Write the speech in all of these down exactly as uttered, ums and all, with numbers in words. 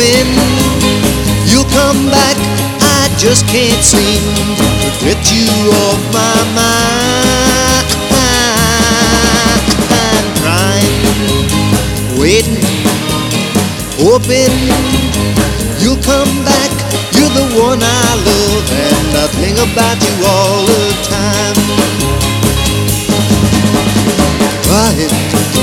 hoping you'll come back. I just can't seem to get you off my mind. I'm crying, waiting, hoping you'll come back. You're the one I love, and I think about you all the time. Crying,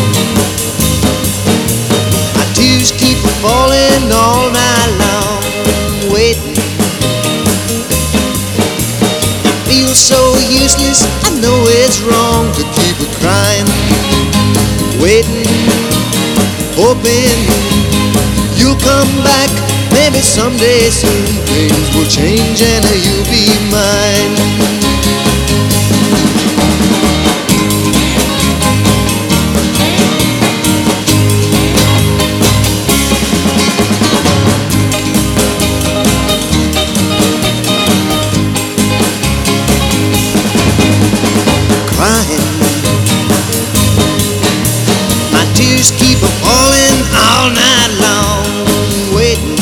my tears keep falling all night long. Waiting, it feels so useless. I know it's wrong to keep it crying. Waiting, hoping you'll come back. Maybe someday soon things will change and you'll be mine. Crying, my tears keep falling all night long. Waiting,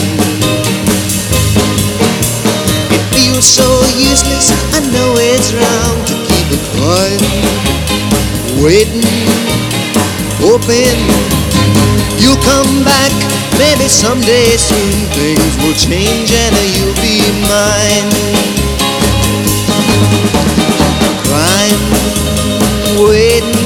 it feels so useless. I know it's wrong to keep it crying. Waiting, hoping you'll come back. Maybe someday soon things will change and you'll be mine. Crying, waiting,